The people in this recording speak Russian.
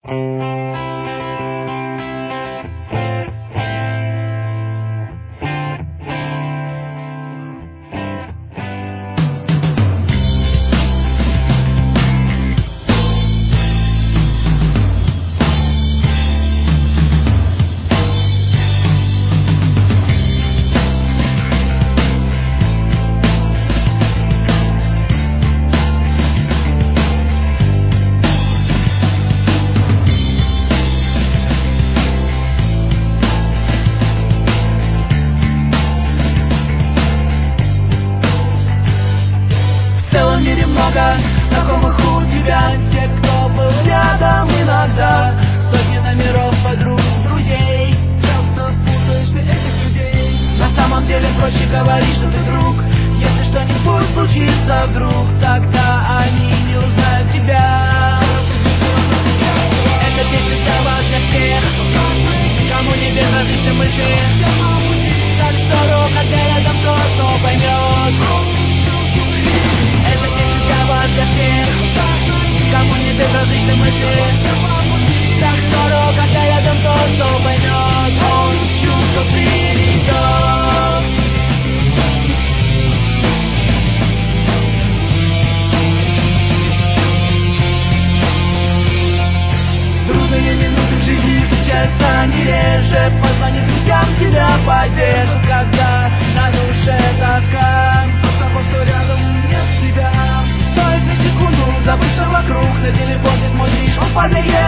Много знакомых у тебя, те, кто был рядом иногда. Сотни номеров подруг, друзей. Часто путаешь ты этих людей. На самом деле проще говорить, что ты друг. Если что-нибудь случится вдруг, тогда они не узнают тебя. Это песня для вас, для всех, кому не безразличны мысли. Так здорово, когда рядом тот, кто поймет. Это песня для вас, для всех, кому не безразличны мысли. Так здорово, когда рядом тот, кто поймет. Он чувство приведет. Трудные минуты в жизни встречаются не реже. Позвони друзьям, тебя поддержат, когда на душе тоска. Потому что рядом нет тебя. Стоит на секунду забыть, что вокруг. На телефон ты смотришь, он падает.